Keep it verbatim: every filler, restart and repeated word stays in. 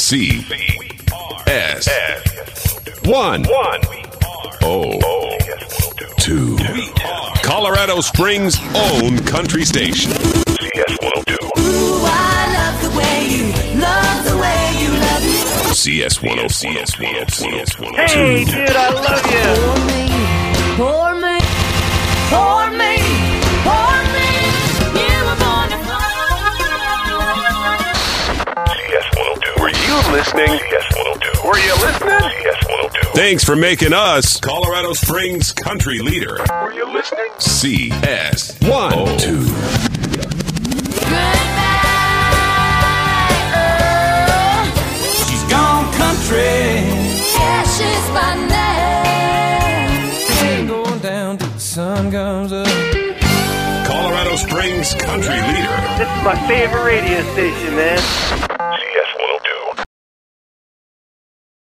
C S one O two. Colorado Springs' own country station. C S one oh two. Ooh, I love the way you love the way you love me. C S one oh two. C S one oh two. Hey, dude, I love you. Pour me, pour me, pour me. You were born to fly. C S one oh two. Were you listening? C S one oh two. Were you listening? C S one oh two. Thanks for making us Colorado Springs country leader. Were you listening? C S one oh two. Goodbye, oh. She's gone country. Yeah, she's my name. Going down till the sun comes up. Colorado Springs country leader. This is my favorite radio station, man.